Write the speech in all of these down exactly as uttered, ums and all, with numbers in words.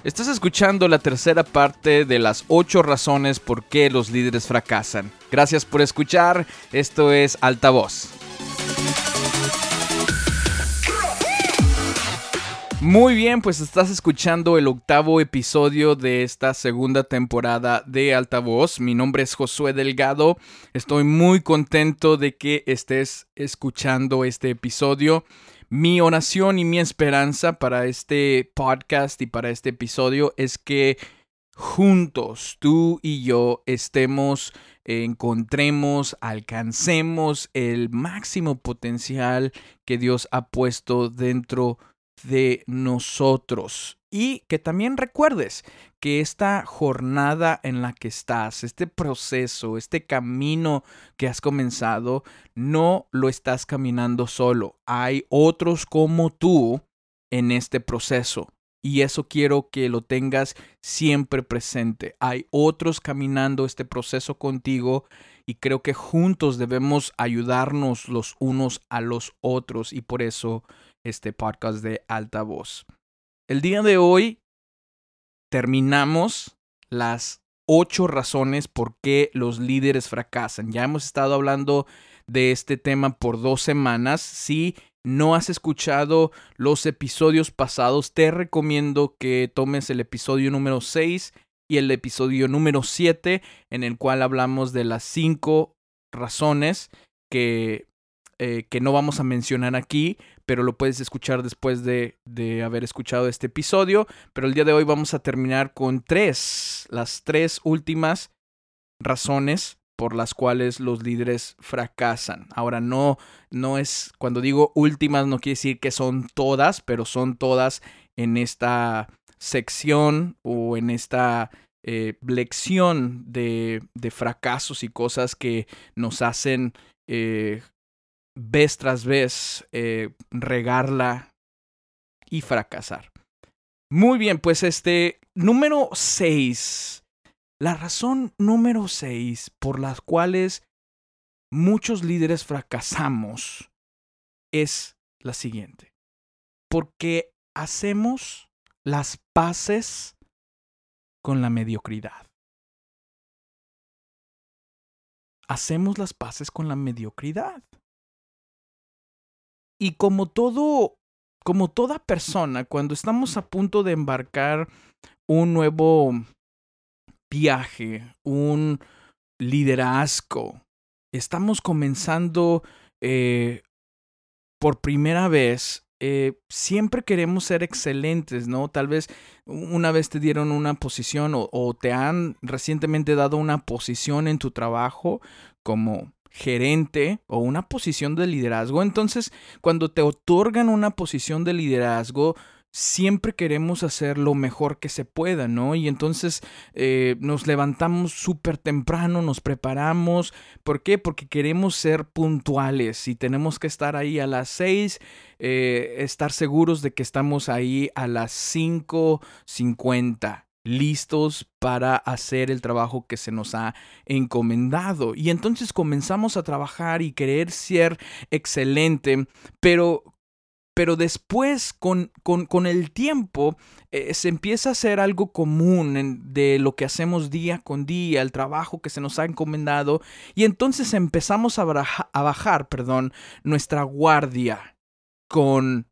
Estás escuchando la tercera parte de las ocho razones por qué los líderes fracasan. Gracias por escuchar. Esto es Altavoz. Muy bien, pues estás escuchando el octavo episodio de esta segunda temporada de Altavoz. Mi nombre es Josué Delgado. Estoy muy contento de que estés escuchando este episodio. Mi oración y mi esperanza para este podcast y para este episodio es que juntos, tú y yo, estemos, encontremos, alcancemos el máximo potencial que Dios ha puesto dentro de nosotros. Y que también recuerdes que esta jornada en la que estás, este proceso, este camino que has comenzado, no lo estás caminando solo. Hay otros como tú en este proceso. Y eso quiero que lo tengas siempre presente. Hay otros caminando este proceso contigo y creo que juntos debemos ayudarnos los unos a los otros. Y por eso este podcast de Altavoz. El día de hoy terminamos las ocho razones por qué los líderes fracasan. Ya hemos estado hablando de este tema por dos semanas. Si no has escuchado los episodios pasados, te recomiendo que tomes el episodio número seis y el episodio número siete, en el cual hablamos de las cinco razones que, eh, que no vamos a mencionar aquí, pero lo puedes escuchar después de, de haber escuchado este episodio. Pero el día de hoy vamos a terminar con tres, las tres últimas razones por las cuales los líderes fracasan. Ahora, no, no es, cuando digo últimas, no quiere decir que son todas, pero son todas en esta sección o en esta eh, lección de, de fracasos y cosas que nos hacen eh, vez tras vez eh, regarla y fracasar. Muy bien, pues este número seis. La razón número seis por las cuales muchos líderes fracasamos es la siguiente. Porque hacemos las paces con la mediocridad. Hacemos las paces con la mediocridad. Y como todo, como toda persona, cuando estamos a punto de embarcar un nuevo viaje, un liderazgo, estamos comenzando eh, por primera vez, eh, siempre queremos ser excelentes, ¿no? Tal vez una vez te dieron una posición o, o te han recientemente dado una posición en tu trabajo como gerente o una posición de liderazgo. Entonces, cuando te otorgan una posición de liderazgo, siempre queremos hacer lo mejor que se pueda, ¿no? Y entonces eh, nos levantamos súper temprano, nos preparamos. ¿Por qué? Porque queremos ser puntuales y tenemos que estar ahí a las seis, eh, estar seguros de que estamos ahí a las cinco cincuenta. Listos para hacer el trabajo que se nos ha encomendado. Y entonces comenzamos a trabajar y querer ser excelente, pero, pero después con, con, con el tiempo eh, se empieza a hacer algo común en, de lo que hacemos día con día, el trabajo que se nos ha encomendado, y entonces empezamos a, baja, a bajar perdón, nuestra guardia con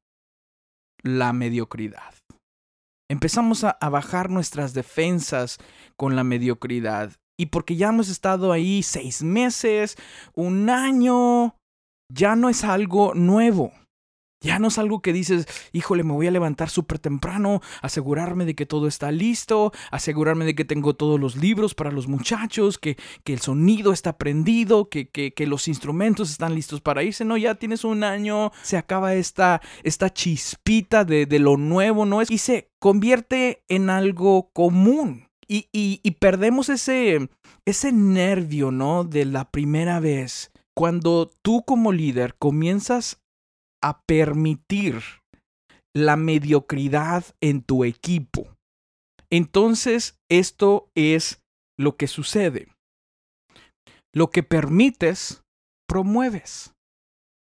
la mediocridad. Empezamos a, a bajar nuestras defensas con la mediocridad. Y porque ya hemos estado ahí seis meses, un año, ya no es algo nuevo. Ya no es algo que dices, híjole, me voy a levantar súper temprano, asegurarme de que todo está listo, asegurarme de que tengo todos los libros para los muchachos, que, que el sonido está prendido, que, que, que los instrumentos están listos para irse. No, ya tienes un año, se acaba esta, esta chispita de, de lo nuevo, ¿no? Y se convierte en algo común. Y, y, y perdemos ese, ese nervio, ¿no? De la primera vez. Cuando tú como líder comienzas a permitir la mediocridad en tu equipo, entonces esto es lo que sucede. Lo que permites, promueves.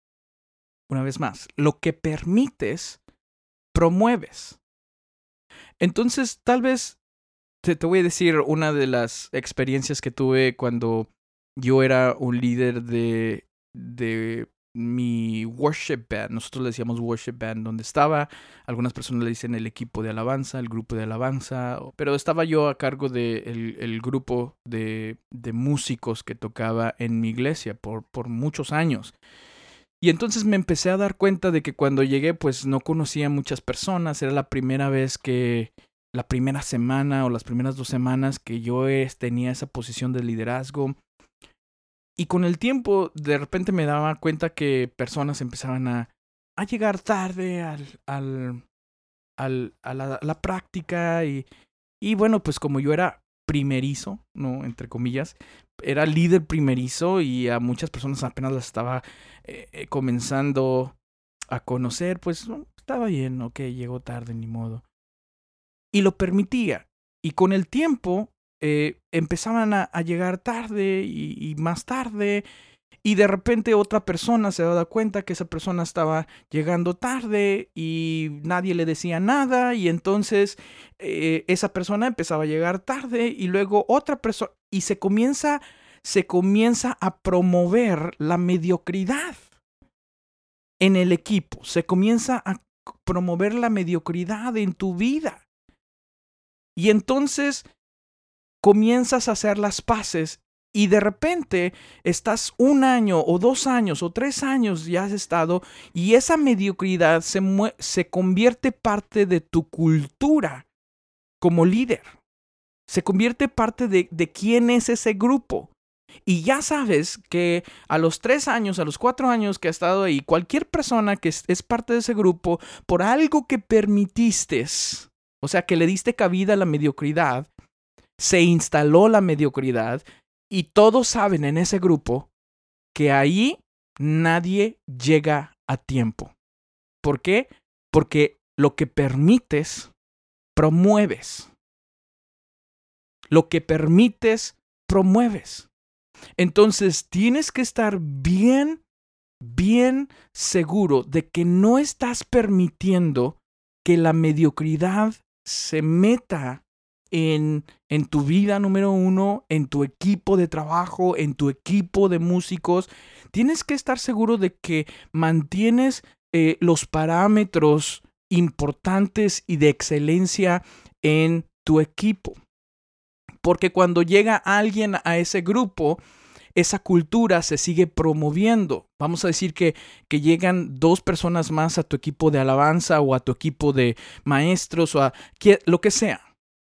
Una vez más, lo que permites, promueves. Entonces, tal vez te, te voy a decir una de las experiencias que tuve cuando yo era un líder de, de mi worship band. Nosotros le decíamos worship band, donde estaba, algunas personas le dicen el equipo de alabanza, el grupo de alabanza, pero estaba yo a cargo del de el grupo de, de músicos que tocaba en mi iglesia por, por muchos años. Y entonces me empecé a dar cuenta de que cuando llegué, pues no conocía a muchas personas. Era la primera vez que, la primera semana o las primeras dos semanas que yo es, tenía esa posición de liderazgo. Y con el tiempo, de repente me daba cuenta que personas empezaban a, a llegar tarde al, al, al, a, la, a la práctica. Y, y bueno, pues como yo era primerizo, ¿no? Entre comillas, era líder primerizo y a muchas personas apenas las estaba eh, eh, comenzando a conocer, pues no, estaba bien, ok, llegó tarde, ni modo. Y lo permitía. Y con el tiempo eh, empezaban a, a llegar tarde y, y más tarde. Y de repente otra persona se daba cuenta que esa persona estaba llegando tarde y nadie le decía nada. Y entonces eh, esa persona empezaba a llegar tarde y luego otra persona. Y se comienza, se comienza a promover la mediocridad en el equipo. Se comienza a promover la mediocridad en tu vida. Y entonces comienzas a hacer las paces y de repente estás un año o dos años o tres años ya has estado y esa mediocridad se, mue- se convierte parte de tu cultura como líder. Se convierte parte de, de quién es ese grupo. Y ya sabes que a los tres años, a los cuatro años que ha estado ahí, cualquier persona que es, es parte de ese grupo, por algo que permitiste, o sea, que le diste cabida a la mediocridad, se instaló la mediocridad y todos saben en ese grupo que ahí nadie llega a tiempo. ¿Por qué? Porque lo que permites, promueves. Lo que permites, promueves. Entonces tienes que estar bien, bien seguro de que no estás permitiendo que la mediocridad se meta en, en tu vida, número uno, en tu equipo de trabajo, en tu equipo de músicos. Tienes que estar seguro de que mantienes eh, los parámetros importantes y de excelencia en tu equipo. Porque cuando llega alguien a ese grupo, esa cultura se sigue promoviendo. Vamos a decir que, que llegan dos personas más a tu equipo de alabanza o a tu equipo de maestros o a que, lo que sea.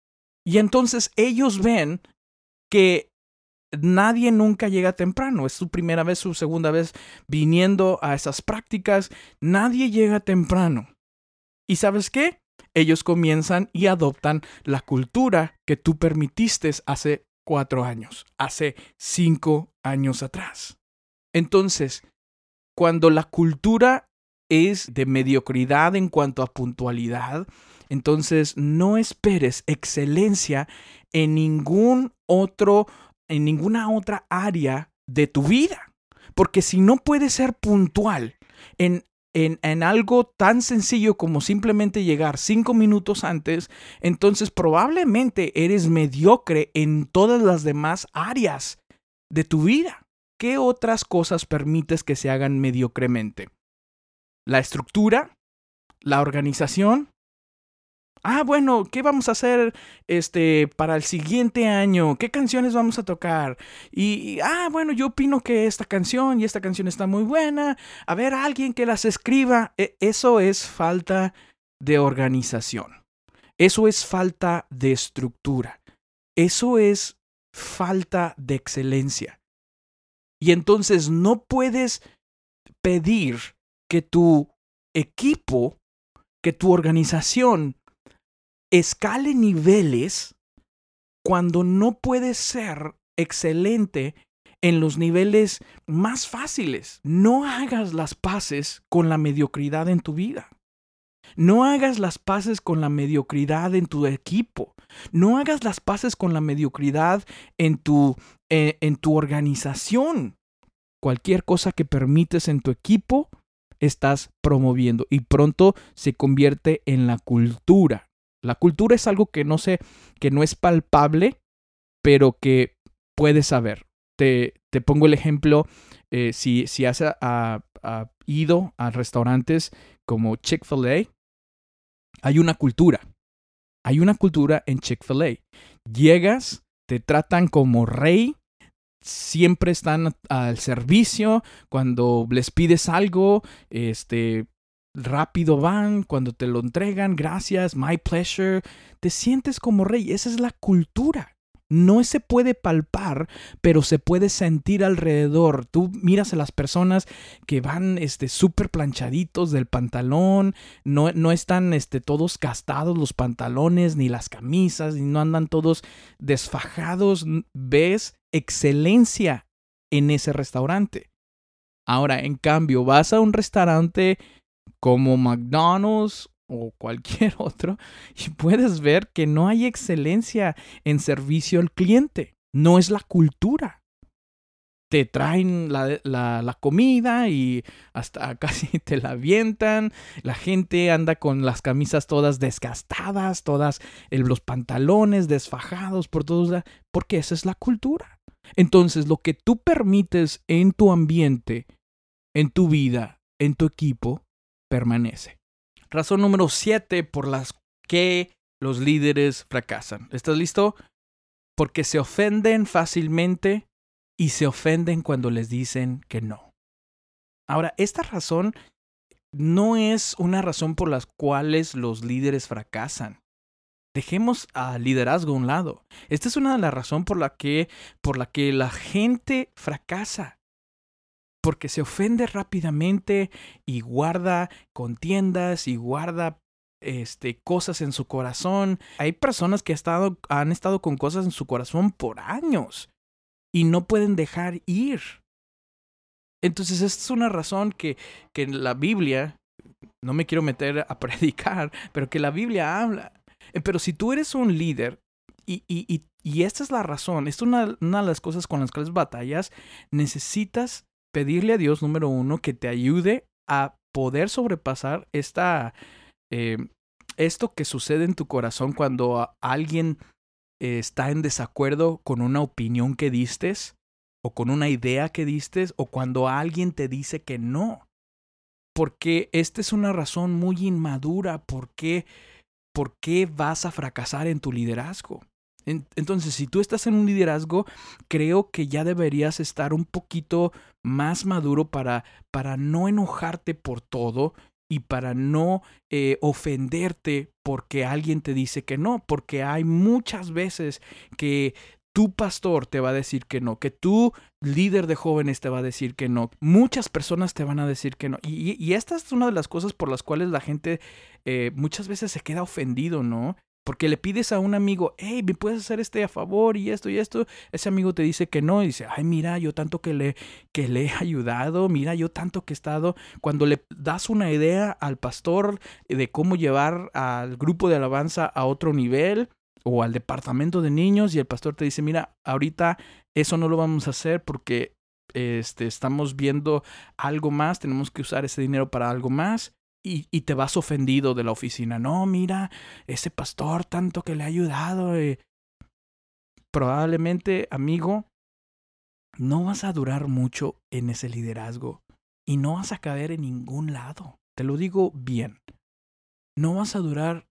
Y entonces ellos ven que nadie nunca llega temprano. Es su primera vez, su segunda vez viniendo a esas prácticas. Nadie llega temprano. ¿Y sabes qué? Ellos comienzan y adoptan la cultura que tú permitiste hace cuatro años, hace cinco años atrás. Entonces, cuando la cultura es de mediocridad en cuanto a puntualidad, entonces no esperes excelencia en ningún otro, en ninguna otra área de tu vida. Porque si no puedes ser puntual en En, en algo tan sencillo como simplemente llegar cinco minutos antes, entonces probablemente eres mediocre en todas las demás áreas de tu vida. ¿Qué otras cosas permites que se hagan mediocremente? La estructura, la organización. Ah, bueno, ¿qué vamos a hacer este, para el siguiente año? ¿Qué canciones vamos a tocar? Y, y, ah, bueno, yo opino que esta canción y esta canción está muy buena. A ver, alguien que las escriba. E- eso es falta de organización. Eso es falta de estructura. Eso es falta de excelencia. Y entonces no puedes pedir que tu equipo, que tu organización escale niveles cuando no puedes ser excelente en los niveles más fáciles. No hagas las paces con la mediocridad en tu vida. No hagas las paces con la mediocridad en tu equipo. No hagas las paces con la mediocridad en tu, eh, en tu organización. Cualquier cosa que permites en tu equipo, estás promoviendo y pronto se convierte en la cultura. La cultura es algo que no sé, que no es palpable, pero que puedes saber. Te, te pongo el ejemplo, eh, si, si has a, a, ido a restaurantes como Chick-fil-A, hay una cultura. Hay una cultura en Chick-fil-A. Llegas, te tratan como rey, siempre están al servicio. Cuando les pides algo, este, rápido van. Cuando te lo entregan, gracias, my pleasure. Te sientes como rey. Esa es la cultura. No se puede palpar, pero se puede sentir alrededor. Tú miras a las personas que van este, súper planchaditos del pantalón, no, no están este, todos gastados los pantalones, ni las camisas, y no andan todos desfajados. Ves excelencia en ese restaurante. Ahora, en cambio, vas a un restaurante como McDonald's o cualquier otro, y puedes ver que no hay excelencia en servicio al cliente. No es la cultura. Te traen la, la, la comida y hasta casi te la avientan. La gente anda con las camisas todas desgastadas, todas el, los pantalones desfajados por todos lados, porque esa es la cultura. Entonces, lo que tú permites en tu ambiente, en tu vida, en tu equipo, permanece. Razón número siete por las que los líderes fracasan. ¿Estás listo? Porque se ofenden fácilmente y se ofenden cuando les dicen que no. Ahora, esta razón no es una razón por las cuales los líderes fracasan. Dejemos al liderazgo a un lado. Esta es una de las razones por la que, por la que la gente fracasa. Porque se ofende rápidamente y guarda contiendas y guarda este, cosas en su corazón. Hay personas que ha estado, han estado con cosas en su corazón por años y no pueden dejar ir. Entonces, esta es una razón que, que en la Biblia, no me quiero meter a predicar, pero que la Biblia habla. Pero si tú eres un líder, y, y, y, y esta es la razón, esta es una, una de las cosas con las cuales batallas, necesitas pedirle a Dios, número uno, que te ayude a poder sobrepasar esta, eh, esto que sucede en tu corazón cuando a alguien eh, está en desacuerdo con una opinión que diste o con una idea que diste o cuando alguien te dice que no. Porque esta es una razón muy inmadura. ¿Por qué, por qué vas a fracasar en tu liderazgo? Entonces, si tú estás en un liderazgo, creo que ya deberías estar un poquito más maduro para, para no enojarte por todo y para no eh, ofenderte porque alguien te dice que no, porque hay muchas veces que tu pastor te va a decir que no, que tu líder de jóvenes te va a decir que no, muchas personas te van a decir que no. Y, y esta es una de las cosas por las cuales la gente eh, muchas veces se queda ofendido, ¿no? Porque le pides a un amigo, hey, ¿me puedes hacer este a favor y esto y esto? Ese amigo te dice que no y dice, ay, mira, yo tanto que le, que le he ayudado, mira, yo tanto que he estado. Cuando le das una idea al pastor de cómo llevar al grupo de alabanza a otro nivel o al departamento de niños y el pastor te dice, mira, ahorita eso no lo vamos a hacer porque este, estamos viendo algo más, tenemos que usar ese dinero para algo más. Y, y te vas ofendido de la oficina. No, mira, ese pastor tanto que le ha ayudado. Eh. Probablemente, amigo, no vas a durar mucho en ese liderazgo y no vas a caer en ningún lado. Te lo digo bien. No vas a durar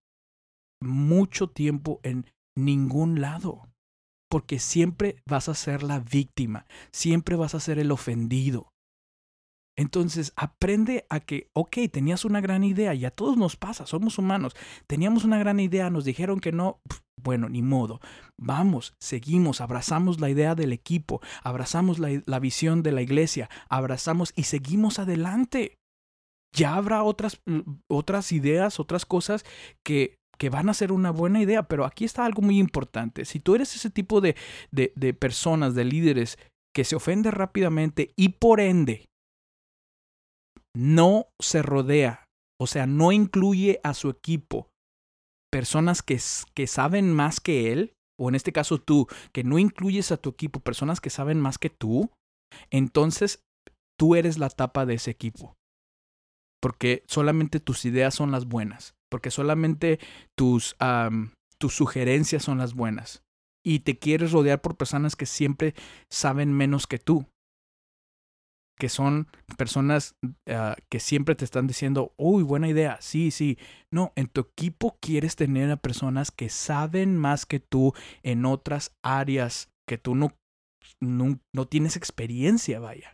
mucho tiempo en ningún lado porque siempre vas a ser la víctima. Siempre vas a ser el ofendido. Entonces, aprende a que, ok, tenías una gran idea y a todos nos pasa, somos humanos. Teníamos una gran idea, nos dijeron que no, pf, bueno, ni modo. Vamos, seguimos, abrazamos la idea del equipo, abrazamos la, la visión de la iglesia, abrazamos y seguimos adelante. Ya habrá otras, otras ideas, otras cosas que, que van a ser una buena idea, pero aquí está algo muy importante. Si tú eres ese tipo de, de, de personas, de líderes que se ofende rápidamente y por ende no se rodea, o sea, no incluye a su equipo personas que, que saben más que él, o en este caso tú, que no incluyes a tu equipo personas que saben más que tú, entonces tú eres la tapa de ese equipo. porque solamente tus ideas son las buenas, porque solamente tus, um, tus sugerencias son las buenas. Y te quieres rodear por personas que siempre saben menos que tú, que son personas uh, que siempre te están diciendo, uy, buena idea, sí, sí. No, en tu equipo quieres tener a personas que saben más que tú en otras áreas que tú no, no, no tienes experiencia, vaya.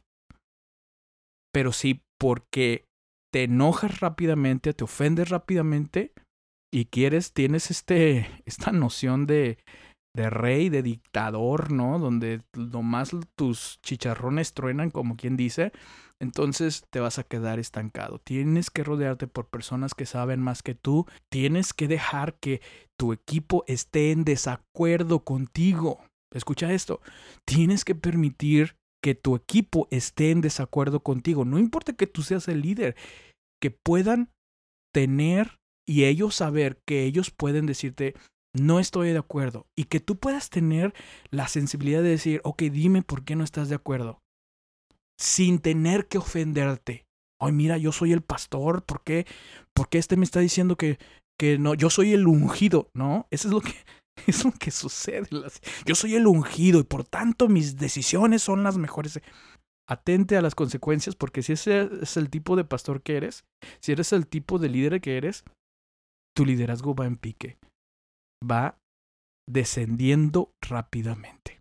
Pero sí, porque te enojas rápidamente, te ofendes rápidamente y quieres, tienes este, esta noción de, de rey, de dictador, ¿no? Donde nomás tus chicharrones truenan, como quien dice, entonces te vas a quedar estancado. Tienes que rodearte por personas que saben más que tú. Tienes que dejar que tu equipo esté en desacuerdo contigo. Escucha esto. Tienes que permitir que tu equipo esté en desacuerdo contigo. No importa que tú seas el líder, que puedan tener y ellos saber que ellos pueden decirte, no estoy de acuerdo. Y que tú puedas tener la sensibilidad de decir, ok, dime por qué no estás de acuerdo. Sin tener que ofenderte. Ay, mira, yo soy el pastor. ¿Por qué? ¿Por qué este me está diciendo que, que no? Yo soy el ungido. No, eso es lo que... Es lo que sucede. Yo soy el ungido y por tanto mis decisiones son las mejores. Atente a las consecuencias, porque si ese es el tipo de pastor que eres, si eres el tipo de líder que eres, tu liderazgo va en pique. Va descendiendo rápidamente.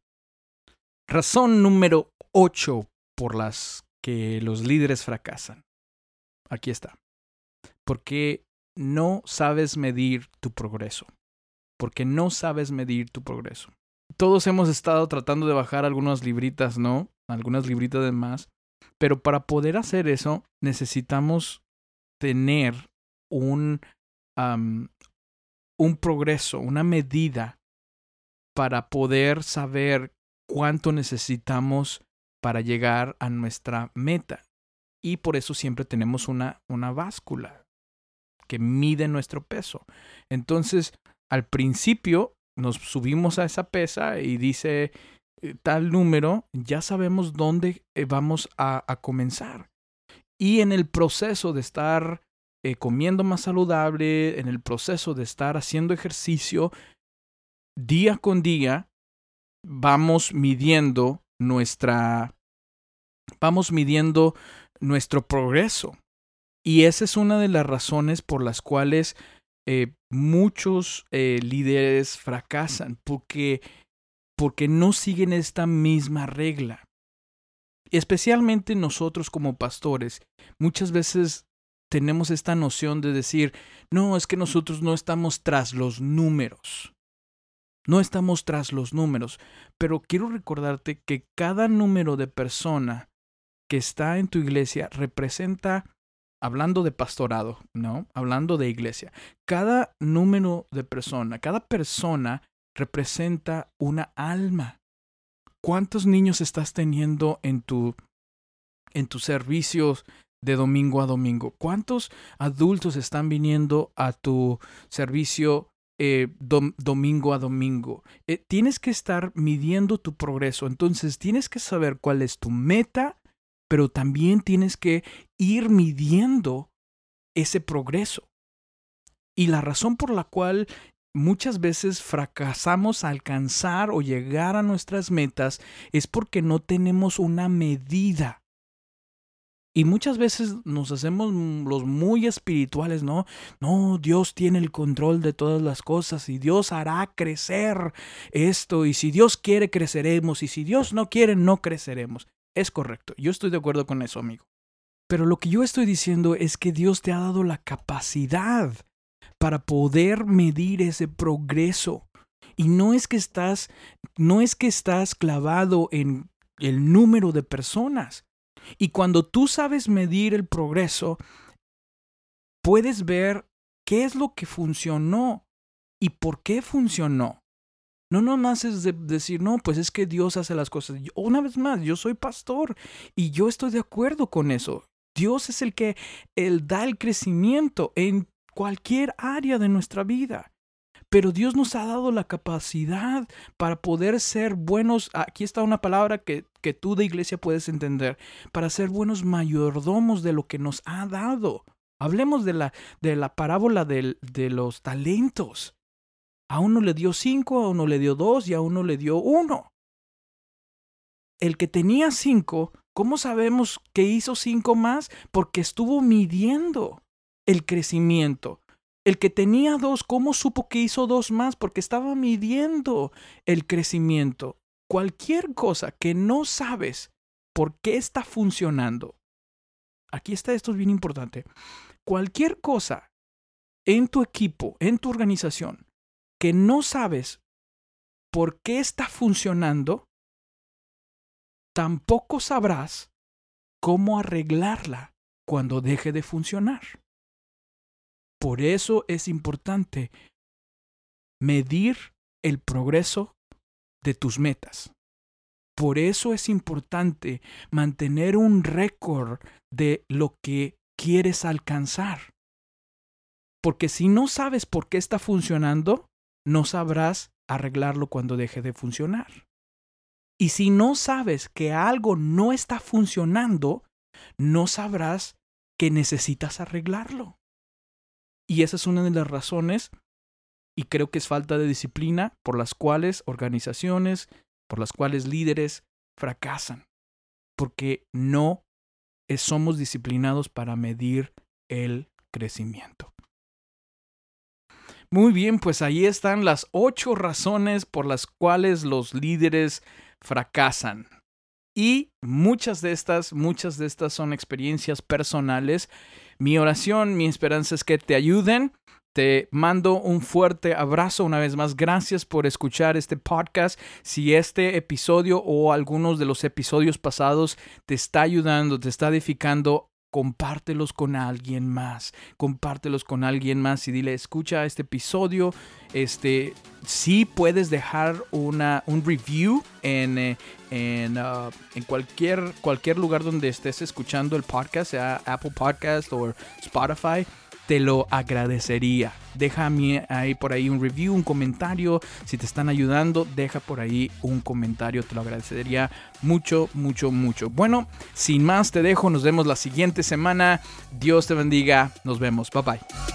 Razón número ocho por las que los líderes fracasan. Aquí está. Porque no sabes medir tu progreso. Porque no sabes medir tu progreso. Todos hemos estado tratando de bajar algunas libritas, ¿no? Algunas libritas de más. Pero para poder hacer eso, necesitamos tener un, um, un progreso, una medida para poder saber cuánto necesitamos para llegar a nuestra meta. Y por eso siempre tenemos una, una báscula que mide nuestro peso. Entonces, al principio nos subimos a esa pesa y dice eh, tal número, ya sabemos dónde eh, vamos a, a comenzar. Y en el proceso de estar eh, comiendo más saludable, en el proceso de estar haciendo ejercicio, día con día vamos midiendo nuestra, vamos midiendo nuestro progreso. Y esa es una de las razones por las cuales eh, muchos eh, líderes fracasan, porque, porque no siguen esta misma regla. Especialmente nosotros como pastores, muchas veces tenemos esta noción de decir, no, es que nosotros no estamos tras los números. No estamos tras los números, pero quiero recordarte que cada número de persona que está en tu iglesia representa, hablando de pastorado, ¿no? Hablando de iglesia, cada número de persona, cada persona representa una alma. ¿Cuántos niños estás teniendo en tu, en tus servicios de domingo a domingo? ¿Cuántos adultos están viniendo a tu servicio Eh, dom- domingo a domingo? Eh, tienes que estar midiendo tu progreso. Entonces tienes que saber cuál es tu meta, pero también tienes que ir midiendo ese progreso. Y la razón por la cual muchas veces fracasamos a alcanzar o llegar a nuestras metas es porque no tenemos una medida. Y muchas veces nos hacemos los muy espirituales, ¿no? No, Dios tiene el control de todas las cosas y Dios hará crecer esto. Y si Dios quiere, creceremos. Y si Dios no quiere, no creceremos. Es correcto. Yo estoy de acuerdo con eso, amigo. Pero lo que yo estoy diciendo es que Dios te ha dado la capacidad para poder medir ese progreso. Y no es que estás, no es que estás clavado en el número de personas. Y cuando tú sabes medir el progreso, puedes ver qué es lo que funcionó y por qué funcionó. No nomás es de decir, no, pues es que Dios hace las cosas. Yo, una vez más, yo soy pastor y yo estoy de acuerdo con eso. Dios es el que él da el crecimiento en cualquier área de nuestra vida. Pero Dios nos ha dado la capacidad para poder ser buenos, aquí está una palabra que, que tú de iglesia puedes entender, para ser buenos mayordomos de lo que nos ha dado. Hablemos de la, de la parábola del, de los talentos. A uno le dio cinco, a uno le dio dos y a uno le dio uno. El que tenía cinco, ¿cómo sabemos que hizo cinco más? Porque estuvo midiendo el crecimiento. El que tenía dos, ¿cómo supo que hizo dos más? Porque estaba midiendo el crecimiento. Cualquier cosa que no sabes por qué está funcionando. Aquí está, esto es bien importante. Cualquier cosa en tu equipo, en tu organización, que no sabes por qué está funcionando, tampoco sabrás cómo arreglarla cuando deje de funcionar. Por eso es importante medir el progreso de tus metas. Por eso es importante mantener un récord de lo que quieres alcanzar. Porque si no sabes por qué está funcionando, no sabrás arreglarlo cuando deje de funcionar. Y si no sabes que algo no está funcionando, no sabrás que necesitas arreglarlo. Y esa es una de las razones, y creo que es falta de disciplina, por las cuales organizaciones, por las cuales líderes fracasan. Porque no somos disciplinados para medir el crecimiento. Muy bien, pues ahí están las ocho razones por las cuales los líderes fracasan. Y muchas de estas, muchas de estas son experiencias personales. Mi oración, mi esperanza es que te ayuden. Te mando un fuerte abrazo una vez más. Gracias por escuchar este podcast. Si este episodio o algunos de los episodios pasados te está ayudando, te está edificando, compártelos con alguien más. Compártelos con alguien más y dile, escucha este episodio. Este, sí puedes dejar una, un review en, eh, en, uh, en cualquier, cualquier lugar donde estés escuchando el podcast, sea Apple Podcast o Spotify. Te lo agradecería. Déjame ahí por ahí un review, un comentario. Si te están ayudando, deja por ahí un comentario. Te lo agradecería mucho, mucho, mucho. Bueno, sin más te dejo. Nos vemos la siguiente semana. Dios te bendiga. Nos vemos. Bye bye.